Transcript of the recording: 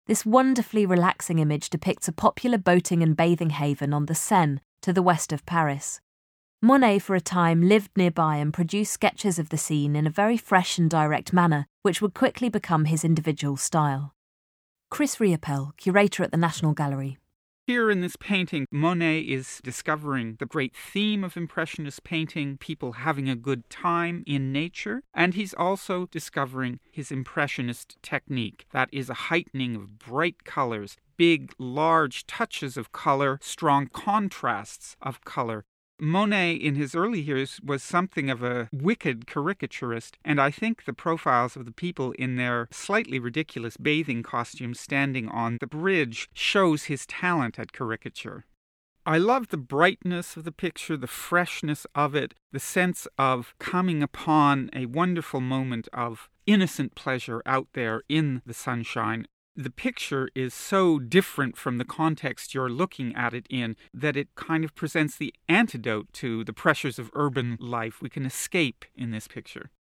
This wonderfully relaxing image depicts a popular boating and bathing haven on the Seine to the west of Paris. Monet for a time lived nearby and produced sketches of the scene in a very fresh and direct manner, which would quickly become his individual style. Chris Riopel, curator at the National Gallery. Here in this painting, Monet is discovering the great theme of Impressionist painting, people having a good time in nature, and he's also discovering his Impressionist technique. That is a heightening of bright colors, big, large touches of color, strong contrasts of color. Monet, in his early years, was something of a wicked caricaturist, and I think the profiles of the people in their slightly ridiculous bathing costumes standing on the bridge shows his talent at caricature. I love the brightness of the picture, the freshness of it, the sense of coming upon a wonderful moment of innocent pleasure out there in the sunshine. The picture is so different from the context you're looking at it in that it kind of presents the antidote to the pressures of urban life. We can escape in this picture.